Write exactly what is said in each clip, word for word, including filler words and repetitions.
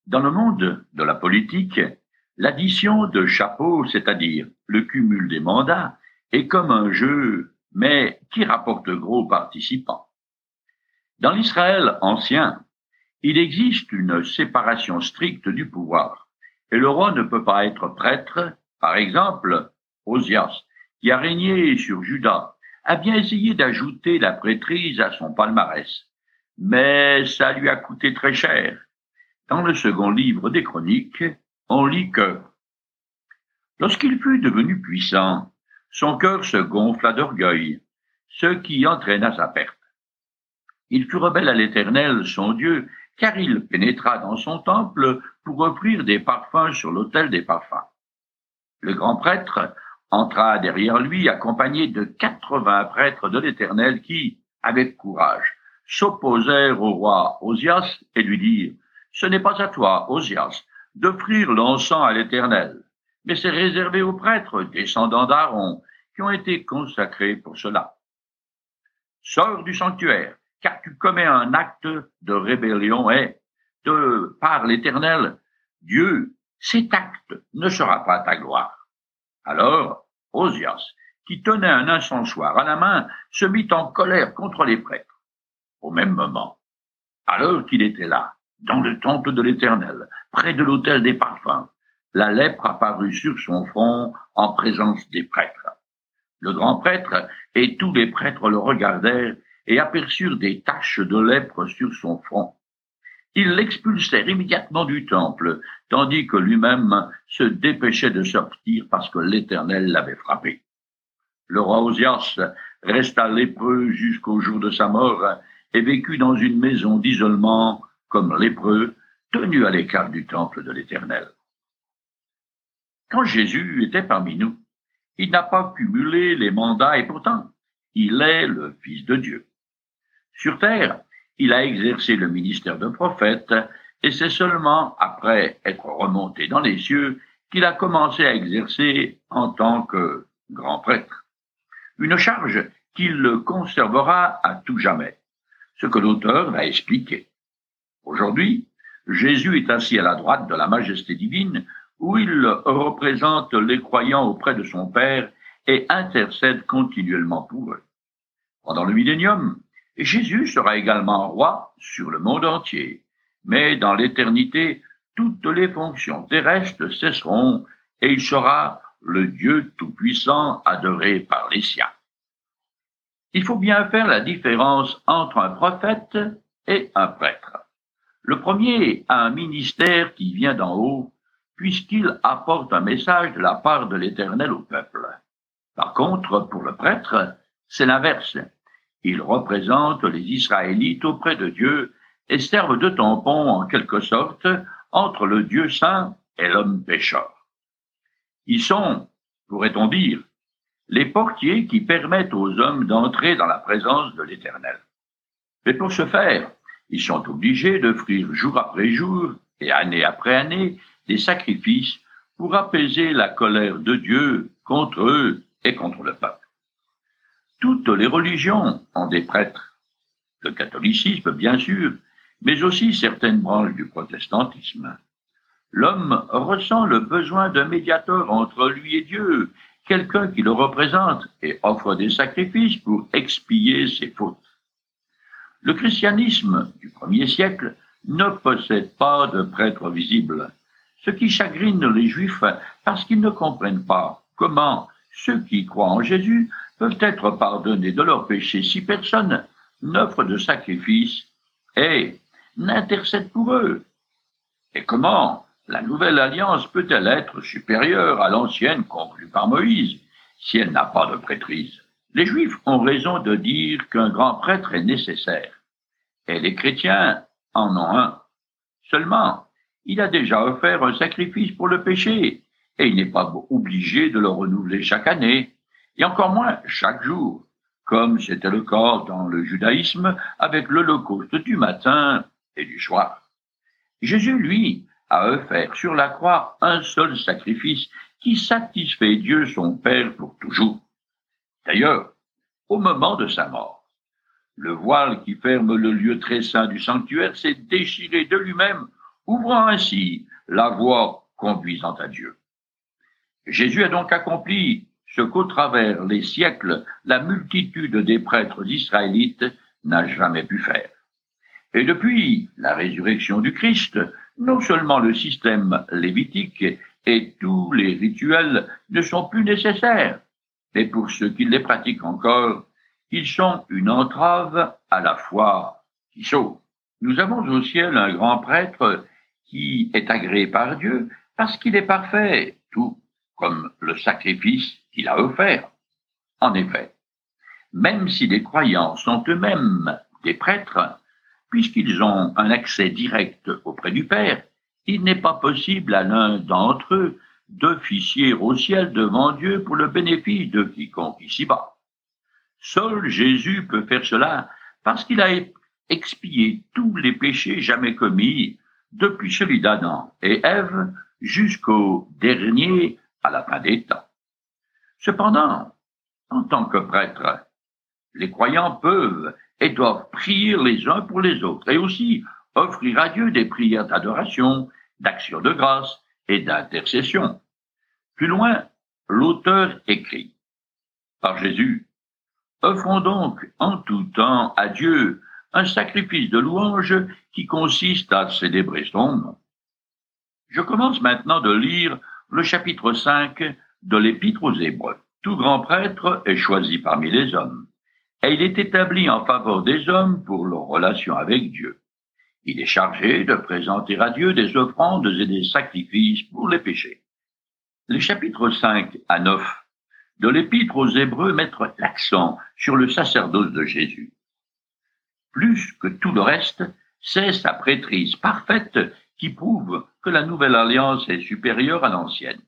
Dans le monde de la politique, l'addition de chapeaux, c'est-à-dire le cumul des mandats, est comme un jeu, mais qui rapporte gros aux participants. Dans l'Israël ancien, il existe une séparation stricte du pouvoir, et le roi ne peut pas être prêtre. Par exemple, Osias, qui a régné sur Juda, a bien essayé d'ajouter la prêtrise à son palmarès, mais ça lui a coûté très cher. Dans le second livre des Chroniques, on lit que lorsqu'il fut devenu puissant, son cœur se gonfla d'orgueil, ce qui entraîna sa perte. Il fut rebelle à l'Éternel, son Dieu, car il pénétra dans son temple pour offrir des parfums sur l'autel des parfums. Le grand prêtre entra derrière lui, accompagné de quatre-vingts prêtres de l'Éternel qui, avec courage, s'opposèrent au roi Osias et lui dirent « Ce n'est pas à toi, Osias, d'offrir l'encens à l'Éternel, mais c'est réservé aux prêtres descendants d'Aaron qui ont été consacrés pour cela. Sors du sanctuaire, car tu commets un acte de rébellion et, de par l'Éternel, Dieu, cet acte ne sera pas ta gloire. » Alors, Osias, qui tenait un incensoir à la main, se mit en colère contre les prêtres. Au même moment, alors qu'il était là, dans le temple de l'Éternel, près de l'autel des parfums, la lèpre apparut sur son front en présence des prêtres. Le grand prêtre et tous les prêtres le regardèrent et aperçurent des taches de lèpre sur son front. Ils l'expulsèrent immédiatement du temple, tandis que lui-même se dépêchait de sortir parce que l'Éternel l'avait frappé. Le roi Osias resta lépreux jusqu'au jour de sa mort et vécut dans une maison d'isolement comme lépreux, tenu à l'écart du temple de l'Éternel. Quand Jésus était parmi nous, il n'a pas cumulé les mandats et pourtant, il est le Fils de Dieu. Sur terre, il a exercé le ministère de prophète et c'est seulement après être remonté dans les cieux qu'il a commencé à exercer en tant que grand prêtre. Une charge qu'il conservera à tout jamais, ce que l'auteur va expliquer. Aujourd'hui, Jésus est assis à la droite de la majesté divine où il représente les croyants auprès de son Père et intercède continuellement pour eux. Pendant le millénium, Jésus sera également roi sur le monde entier, mais dans l'éternité, toutes les fonctions terrestres cesseront et il sera le Dieu tout-puissant adoré par les siens. Il faut bien faire la différence entre un prophète et un prêtre. Le premier a un ministère qui vient d'en haut, puisqu'il apporte un message de la part de l'Éternel au peuple. Par contre, pour le prêtre, c'est l'inverse. Il représente les Israélites auprès de Dieu et servent de tampon, en quelque sorte, entre le Dieu saint et l'homme pécheur. Ils sont, pourrait-on dire, les portiers qui permettent aux hommes d'entrer dans la présence de l'Éternel. Mais pour ce faire, ils sont obligés d'offrir jour après jour et année après année des sacrifices pour apaiser la colère de Dieu contre eux et contre le peuple. Toutes les religions ont des prêtres, le catholicisme bien sûr, mais aussi certaines branches du protestantisme. L'homme ressent le besoin d'un médiateur entre lui et Dieu, quelqu'un qui le représente et offre des sacrifices pour expier ses fautes. Le christianisme du premier siècle ne possède pas de prêtre visible, ce qui chagrine les Juifs parce qu'ils ne comprennent pas comment ceux qui croient en Jésus peuvent être pardonnés de leurs péchés si personne n'offre de sacrifice et n'intercède pour eux. Et comment la nouvelle alliance peut-elle être supérieure à l'ancienne conclue par Moïse si elle n'a pas de prêtrise? Les Juifs ont raison de dire qu'un grand prêtre est nécessaire, et les chrétiens en ont un. Seulement, il a déjà offert un sacrifice pour le péché, et il n'est pas obligé de le renouveler chaque année, et encore moins chaque jour, comme c'était le cas dans le judaïsme avec l'holocauste du matin et du soir. Jésus, lui, a offert sur la croix un seul sacrifice qui satisfait Dieu son Père pour toujours. D'ailleurs, au moment de sa mort, le voile qui ferme le lieu très saint du sanctuaire s'est déchiré de lui-même ouvrant ainsi la voie conduisant à Dieu. Jésus a donc accompli ce qu'au travers les siècles, la multitude des prêtres israélites n'a jamais pu faire. Et depuis la résurrection du Christ, non seulement le système lévitique et tous les rituels ne sont plus nécessaires, mais pour ceux qui les pratiquent encore, ils sont une entrave à la foi qui sauve. Nous avons au ciel un grand prêtre qui est agréé par Dieu parce qu'il est parfait, tout comme le sacrifice qu'il a offert. En effet, même si les croyants sont eux-mêmes des prêtres, puisqu'ils ont un accès direct auprès du Père, il n'est pas possible à l'un d'entre eux d'officier au ciel devant Dieu pour le bénéfice de quiconque ici-bas. Seul Jésus peut faire cela parce qu'il a expié tous les péchés jamais commis depuis celui d'Adam et Ève jusqu'au dernier à la fin des temps. Cependant, en tant que prêtres, les croyants peuvent et doivent prier les uns pour les autres et aussi offrir à Dieu des prières d'adoration, d'action de grâce et d'intercession. Plus loin, l'auteur écrit « Par Jésus, offrons donc en tout temps à Dieu un sacrifice de louange qui consiste à célébrer son nom. » Je commence maintenant de lire le chapitre cinq de l'Épître aux Hébreux. Tout grand prêtre est choisi parmi les hommes, et il est établi en faveur des hommes pour leur relation avec Dieu. Il est chargé de présenter à Dieu des offrandes et des sacrifices pour les péchés. Les chapitres cinq à neuf de l'Épître aux Hébreux mettent l'accent sur le sacerdoce de Jésus. Plus que tout le reste, c'est sa prêtrise parfaite qui prouve que la nouvelle alliance est supérieure à l'ancienne.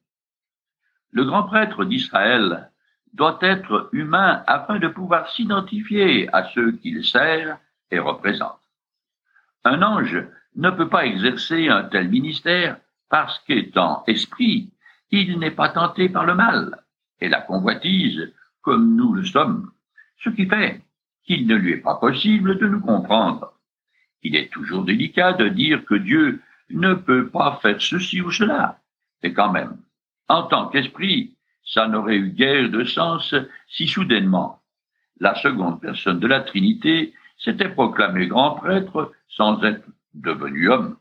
Le grand prêtre d'Israël doit être humain afin de pouvoir s'identifier à ceux qu'il sert et représente. Un ange ne peut pas exercer un tel ministère parce qu'étant esprit, il n'est pas tenté par le mal et la convoitise comme nous le sommes, ce qui fait qu'il ne lui est pas possible de nous comprendre. Il est toujours délicat de dire que Dieu ne peut pas faire ceci ou cela, mais quand même, en tant qu'esprit, ça n'aurait eu guère de sens si soudainement la seconde personne de la Trinité s'était proclamé grand prêtre sans être devenu homme.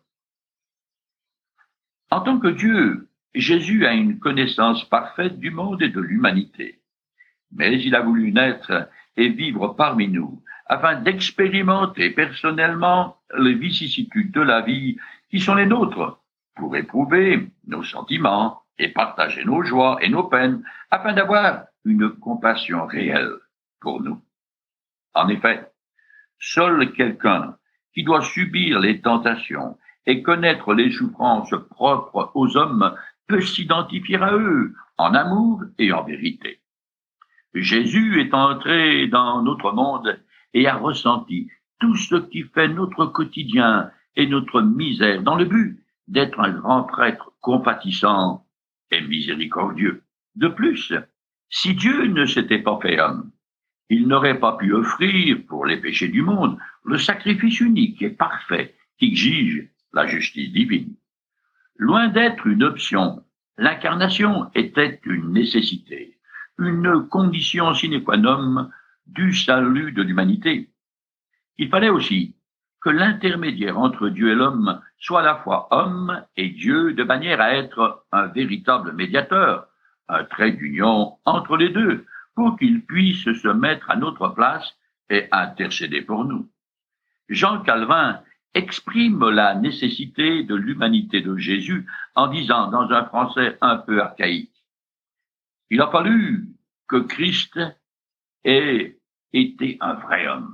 En tant que Dieu, Jésus a une connaissance parfaite du monde et de l'humanité. Mais il a voulu naître et vivre parmi nous afin d'expérimenter personnellement les vicissitudes de la vie qui sont les nôtres, pour éprouver nos sentiments et partager nos joies et nos peines, afin d'avoir une compassion réelle pour nous. En effet, seul quelqu'un qui doit subir les tentations et connaître les souffrances propres aux hommes peut s'identifier à eux en amour et en vérité. Jésus est entré dans notre monde et a ressenti tout ce qui fait notre quotidien et notre misère dans le but d'être un grand prêtre compatissant et miséricordieux. De plus, si Dieu ne s'était pas fait homme, il n'aurait pas pu offrir pour les péchés du monde le sacrifice unique et parfait qui exige la justice divine. Loin d'être une option, l'incarnation était une nécessité, une condition sine qua non du salut de l'humanité. Il fallait aussi que l'intermédiaire entre Dieu et l'homme soit à la fois homme et Dieu, de manière à être un véritable médiateur, un trait d'union entre les deux, pour qu'il puisse se mettre à notre place et intercéder pour nous. Jean Calvin exprime la nécessité de l'humanité de Jésus en disant dans un français un peu archaïque: « Il a fallu que Christ ait été un vrai homme.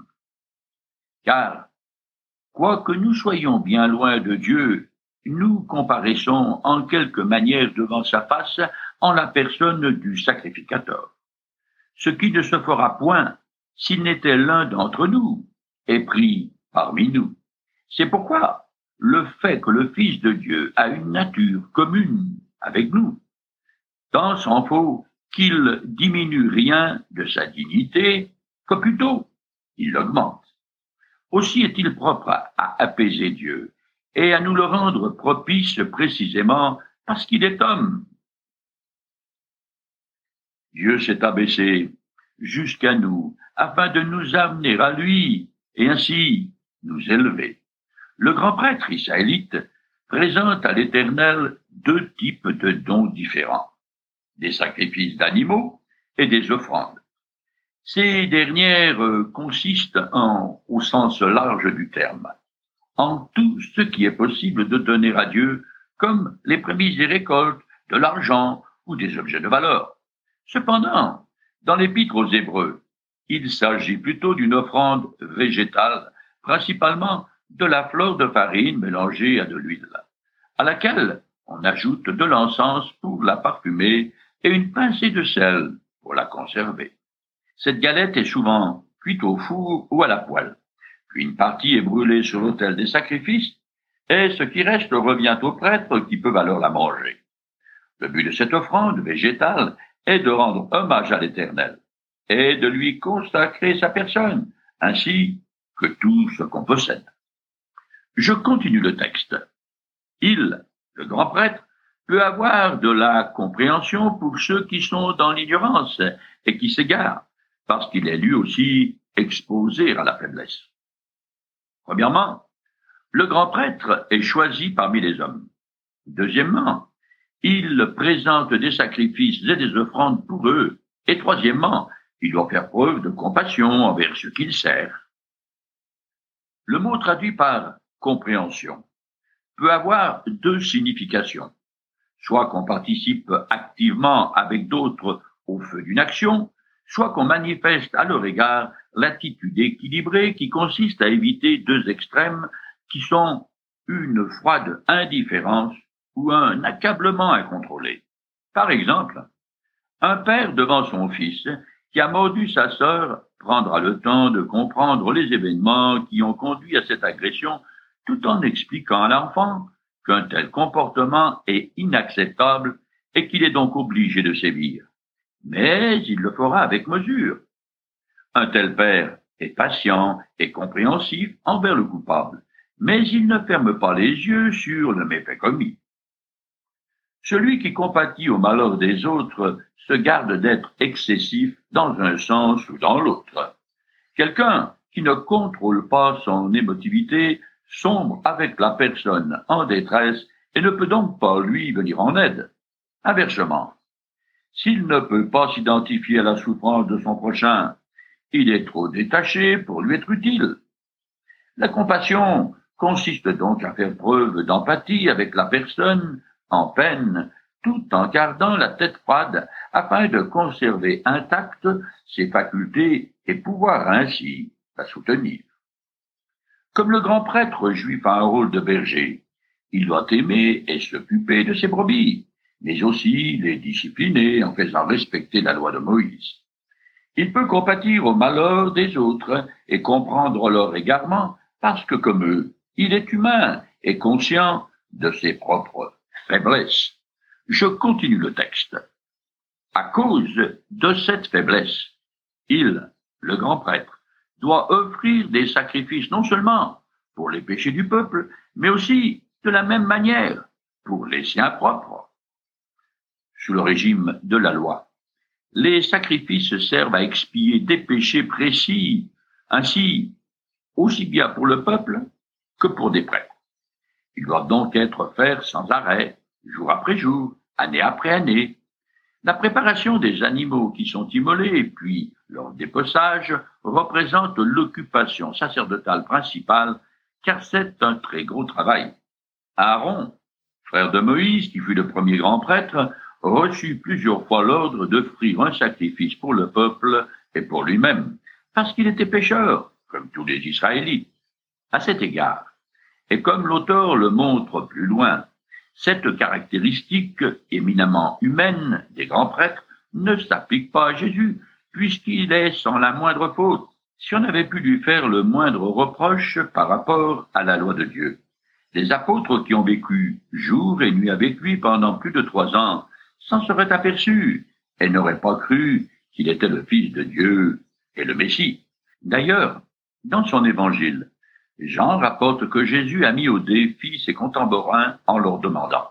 Car, quoique nous soyons bien loin de Dieu, nous comparaissons en quelque manière devant sa face en la personne du sacrificateur. Ce qui ne se fera point s'il n'était l'un d'entre nous est pris parmi nous. C'est pourquoi le fait que le Fils de Dieu a une nature commune avec nous, tant s'en faut qu'il diminue rien de sa dignité, que plutôt il l'augmente. Aussi est-il propre à apaiser Dieu et à nous le rendre propice précisément parce qu'il est homme. Dieu s'est abaissé jusqu'à nous afin de nous amener à lui et ainsi nous élever. Le grand prêtre israélite présente à l'Éternel deux types de dons différents, des sacrifices d'animaux et des offrandes. Ces dernières consistent en, au sens large du terme, en tout ce qui est possible de donner à Dieu, comme les prémices des récoltes, de l'argent ou des objets de valeur. Cependant, dans l'Épître aux Hébreux, il s'agit plutôt d'une offrande végétale, principalement de la fleur de farine mélangée à de l'huile, à laquelle on ajoute de l'encens pour la parfumer et une pincée de sel pour la conserver. Cette galette est souvent cuite au four ou à la poêle, puis une partie est brûlée sur l'autel des sacrifices et ce qui reste revient aux prêtres qui peuvent alors la manger. Le but de cette offrande végétale est de rendre hommage à l'Éternel et de lui consacrer sa personne, ainsi que tout ce qu'on possède. Je continue le texte. Il, le grand prêtre, peut avoir de la compréhension pour ceux qui sont dans l'ignorance et qui s'égarent, parce qu'il est lui aussi exposé à la faiblesse. Premièrement, le grand prêtre est choisi parmi les hommes. Deuxièmement, il présente des sacrifices et des offrandes pour eux. Et troisièmement, il doit faire preuve de compassion envers ceux qu'il sert. Le mot traduit par compréhension peut avoir deux significations. Soit qu'on participe activement avec d'autres au feu d'une action, soit qu'on manifeste à leur égard l'attitude équilibrée qui consiste à éviter deux extrêmes qui sont une froide indifférence ou un accablement incontrôlé. Par exemple, un père devant son fils qui a mordu sa sœur prendra le temps de comprendre les événements qui ont conduit à cette agression tout en expliquant à l'enfant qu'un tel comportement est inacceptable et qu'il est donc obligé de sévir. Mais il le fera avec mesure. Un tel père est patient et compréhensif envers le coupable, mais il ne ferme pas les yeux sur le méfait commis. Celui qui compatit au malheur des autres se garde d'être excessif dans un sens ou dans l'autre. Quelqu'un qui ne contrôle pas son émotivité sombre avec la personne en détresse et ne peut donc pas lui venir en aide. Inversement, s'il ne peut pas s'identifier à la souffrance de son prochain, il est trop détaché pour lui être utile. La compassion consiste donc à faire preuve d'empathie avec la personne en peine, tout en gardant la tête froide afin de conserver intactes ses facultés et pouvoir ainsi la soutenir. Comme le grand prêtre juif a un rôle de berger, il doit aimer et s'occuper de ses brebis, mais aussi les discipliner en faisant respecter la loi de Moïse. Il peut compatir au malheur des autres et comprendre leur égarement parce que, comme eux, il est humain et conscient de ses propres faiblesses. Je continue le texte. À cause de cette faiblesse, il, le grand prêtre, doit offrir des sacrifices non seulement pour les péchés du peuple, mais aussi de la même manière pour les siens propres. Sous le régime de la loi, les sacrifices servent à expier des péchés précis, ainsi aussi bien pour le peuple que pour des prêtres. Ils doivent donc être faits sans arrêt, jour après jour, année après année. La préparation des animaux qui sont immolés, puis leur dépeçage, représente l'occupation sacerdotale principale, car c'est un très gros travail. Aaron, frère de Moïse, qui fut le premier grand prêtre, reçut plusieurs fois l'ordre d'offrir un sacrifice pour le peuple et pour lui-même, parce qu'il était pécheur, comme tous les Israélites. À cet égard, et comme l'auteur le montre plus loin, cette caractéristique éminemment humaine des grands prêtres ne s'applique pas à Jésus, puisqu'il est sans la moindre faute. Si on avait pu lui faire le moindre reproche par rapport à la loi de Dieu, les apôtres qui ont vécu jour et nuit avec lui pendant plus de trois ans s'en seraient aperçus et n'auraient pas cru qu'il était le Fils de Dieu et le Messie. D'ailleurs, dans son évangile, Jean rapporte que Jésus a mis au défi ses contemporains en leur demandant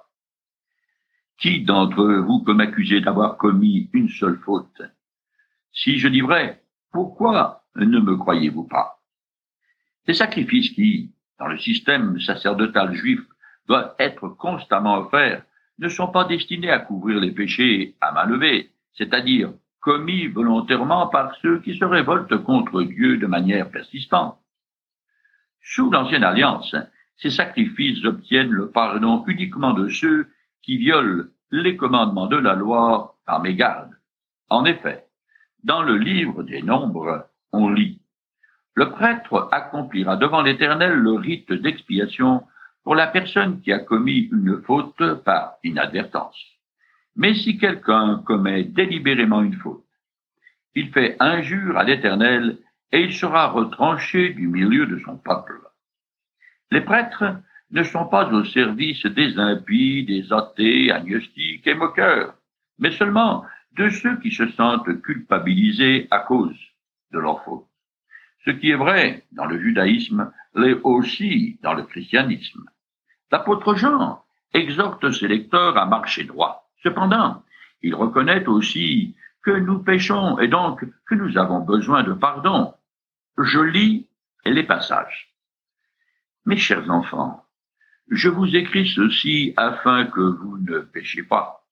« Qui d'entre vous peut m'accuser d'avoir commis une seule faute? Si je dis vrai, pourquoi ne me croyez-vous pas ?» Ces sacrifices qui, dans le système sacerdotal juif, doivent être constamment offerts, ne sont pas destinés à couvrir les péchés à main levée, c'est-à-dire commis volontairement par ceux qui se révoltent contre Dieu de manière persistante. Sous l'Ancienne Alliance, ces sacrifices obtiennent le pardon uniquement de ceux qui violent les commandements de la loi par mégarde. En effet, dans le livre des Nombres, on lit « Le prêtre accomplira devant l'Éternel le rite d'expiation pour la personne qui a commis une faute par inadvertance. Mais si quelqu'un commet délibérément une faute, il fait injure à l'Éternel et il sera retranché du milieu de son peuple. » Les prêtres ne sont pas au service des impies, des athées, agnostiques et moqueurs, mais seulement de ceux qui se sentent culpabilisés à cause de leur faute. Ce qui est vrai dans le judaïsme l'est aussi dans le christianisme. L'apôtre Jean exhorte ses lecteurs à marcher droit. Cependant, il reconnaît aussi que nous péchons et donc que nous avons besoin de pardon. Je lis les passages. Mes chers enfants, je vous écris ceci afin que vous ne péchiez pas.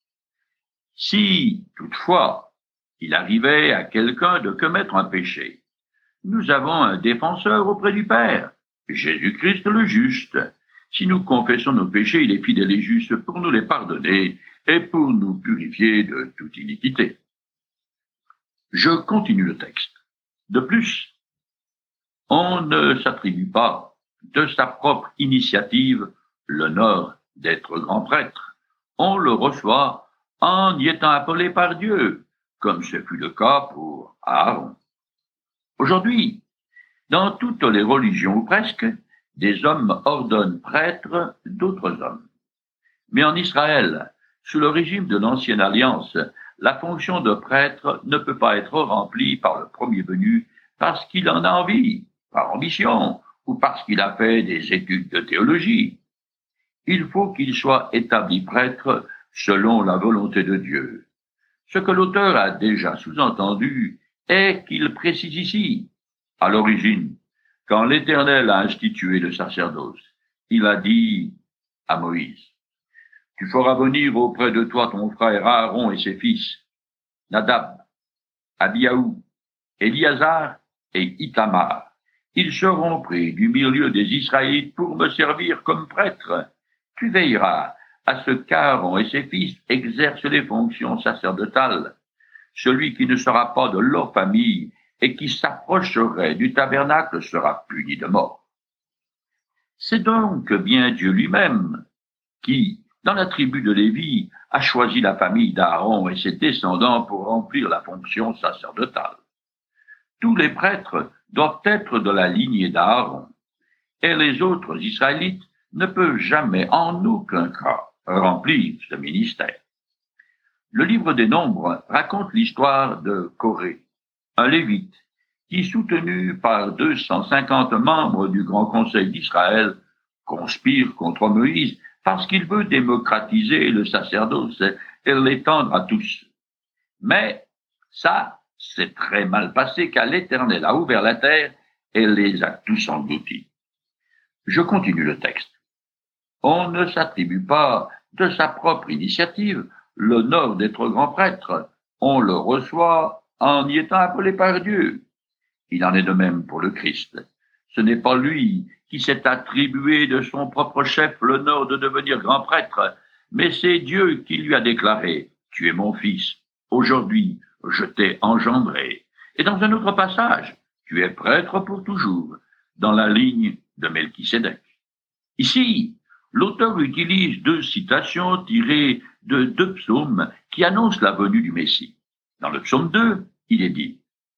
Si, toutefois, il arrivait à quelqu'un de commettre un péché, nous avons un défenseur auprès du Père, Jésus-Christ le juste. Si nous confessons nos péchés, il est fidèle et juste pour nous les pardonner et pour nous purifier de toute iniquité. Je continue le texte. De plus, on ne s'attribue pas de sa propre initiative l'honneur d'être grand prêtre. On le reçoit en y étant appelé par Dieu, comme ce fut le cas pour Aaron. Aujourd'hui, dans toutes les religions ou presque, des hommes ordonnent prêtres d'autres hommes. Mais en Israël, sous le régime de l'Ancienne Alliance, la fonction de prêtre ne peut pas être remplie par le premier venu parce qu'il en a envie, par ambition, ou parce qu'il a fait des études de théologie. Il faut qu'il soit établi prêtre selon la volonté de Dieu. Ce que l'auteur a déjà sous-entendu est qu'il précise ici, à l'origine, quand l'Éternel a institué le sacerdoce, il a dit à Moïse, « Tu feras venir auprès de toi ton frère Aaron et ses fils, Nadab, Abiaou, Éliazar et Ithamar. Ils seront pris du milieu des Israélites pour me servir comme prêtre. Tu veilleras à ce qu'Aaron et ses fils exercent les fonctions sacerdotales. Celui qui ne sera pas de leur famille et qui s'approcherait du tabernacle sera puni de mort. » C'est donc bien Dieu lui-même qui, dans la tribu de Lévi, a choisi la famille d'Aaron et ses descendants pour remplir la fonction sacerdotale. Tous les prêtres doivent être de la lignée d'Aaron, et les autres Israélites ne peuvent jamais en aucun cas remplir ce ministère. Le livre des Nombres raconte l'histoire de Coré, un lévite, qui, soutenu par deux cent cinquante membres du Grand Conseil d'Israël, conspire contre Moïse parce qu'il veut démocratiser le sacerdoce et l'étendre à tous. Mais ça, c'est très mal passé car l'Éternel a ouvert la terre et les a tous engloutis. Je continue le texte. On ne s'attribue pas de sa propre initiative l'honneur d'être grand prêtre. On le reçoit en y étant appelé par Dieu. Il en est de même pour le Christ. Ce n'est pas lui qui s'est attribué de son propre chef l'honneur de devenir grand prêtre, mais c'est Dieu qui lui a déclaré « Tu es mon fils, aujourd'hui je t'ai engendré ». Et dans un autre passage, « Tu es prêtre pour toujours », dans la ligne de Melchisédek. Ici, l'auteur utilise deux citations tirées de deux psaumes qui annoncent la venue du Messie. Dans le psaume deux, il est dit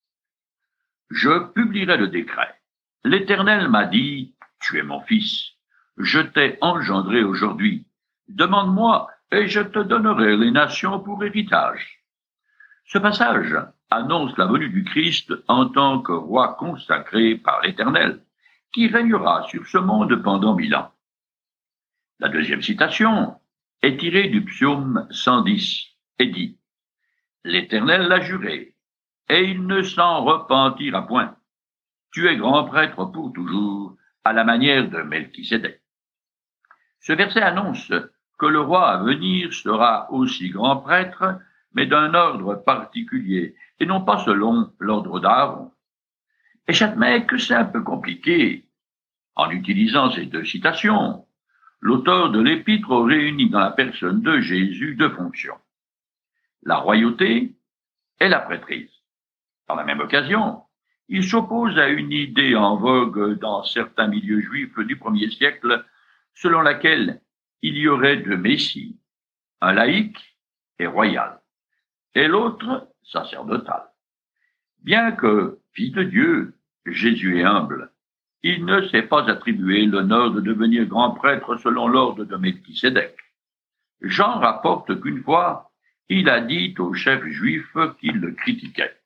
« Je publierai le décret. L'Éternel m'a dit, tu es mon fils. Je t'ai engendré aujourd'hui. Demande-moi et je te donnerai les nations pour héritage. » Ce passage annonce la venue du Christ en tant que roi consacré par l'Éternel, qui régnera sur ce monde pendant mille ans. La deuxième citation est tirée du psaume cent dix et dit « L'Éternel l'a juré, et il ne s'en repentira point. Tu es grand prêtre pour toujours, à la manière de Melchisédek. » Ce verset annonce que le roi à venir sera aussi grand prêtre, mais d'un ordre particulier, et non pas selon l'ordre d'Aaron. Et j'admets que c'est un peu compliqué. En utilisant ces deux citations, l'auteur de l'épître réunit dans la personne de Jésus deux fonctions, la royauté et la prêtrise. Par la même occasion, il s'oppose à une idée en vogue dans certains milieux juifs du premier siècle, selon laquelle il y aurait deux messies, un laïque et royal, et l'autre sacerdotal. Bien que fils de Dieu, Jésus est humble, il ne s'est pas attribué l'honneur de devenir grand prêtre selon l'ordre de Melchisédek. Jean rapporte qu'une fois, il a dit au chef juif qu'il le critiquait.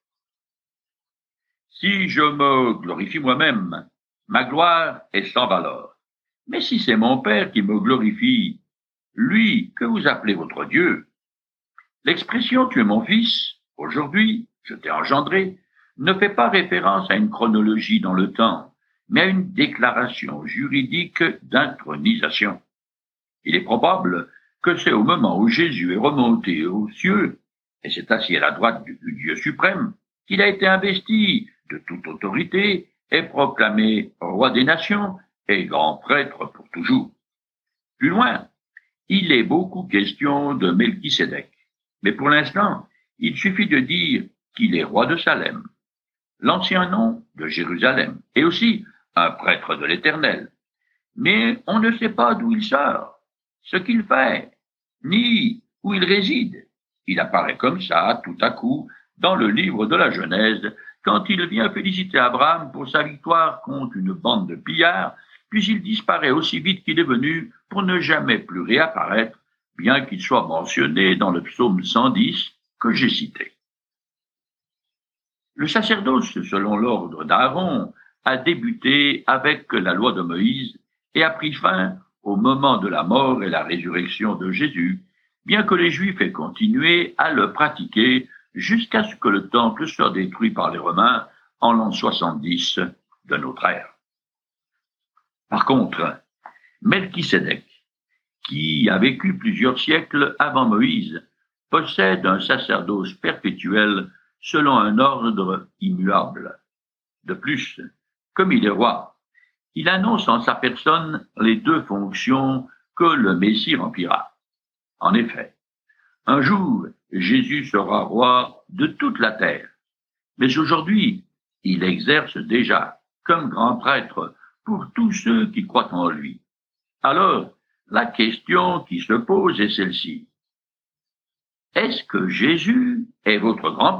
« Si je me glorifie moi-même, ma gloire est sans valeur. Mais si c'est mon Père qui me glorifie, lui que vous appelez votre Dieu, l'expression « tu es mon fils », aujourd'hui, je t'ai engendré, ne fait pas référence à une chronologie dans le temps, mais à une déclaration juridique d'intronisation. Il est probable que c'est au moment où Jésus est remonté aux cieux et s'est assis à la droite du Dieu suprême qu'il a été investi de toute autorité et proclamé roi des nations et grand prêtre pour toujours. Plus loin, il est beaucoup question de Melchisédek, mais pour l'instant, il suffit de dire qu'il est roi de Salem, l'ancien nom de Jérusalem, et aussi un prêtre de l'Éternel. Mais on ne sait pas d'où il sort, ce qu'il fait, ni où il réside. Il apparaît comme ça, tout à coup, dans le livre de la Genèse, quand il vient féliciter Abraham pour sa victoire contre une bande de pillards, puis il disparaît aussi vite qu'il est venu pour ne jamais plus réapparaître, bien qu'il soit mentionné dans le psaume cent dix que j'ai cité. Le sacerdoce, selon l'ordre d'Aaron, a débuté avec la loi de Moïse et a pris fin au moment de la mort et la résurrection de Jésus, bien que les Juifs aient continué à le pratiquer jusqu'à ce que le temple soit détruit par les Romains en l'an soixante-dix de notre ère. Par contre, Melchisédek, qui a vécu plusieurs siècles avant Moïse, possède un sacerdoce perpétuel selon un ordre immuable. De plus, comme il est roi, il annonce en sa personne les deux fonctions que le Messie remplira. En effet, un jour, Jésus sera roi de toute la terre, mais aujourd'hui, il exerce déjà comme grand prêtre pour tous ceux qui croient en lui. Alors, la question qui se pose est celle-ci. Est-ce que Jésus est votre grand prêtre ?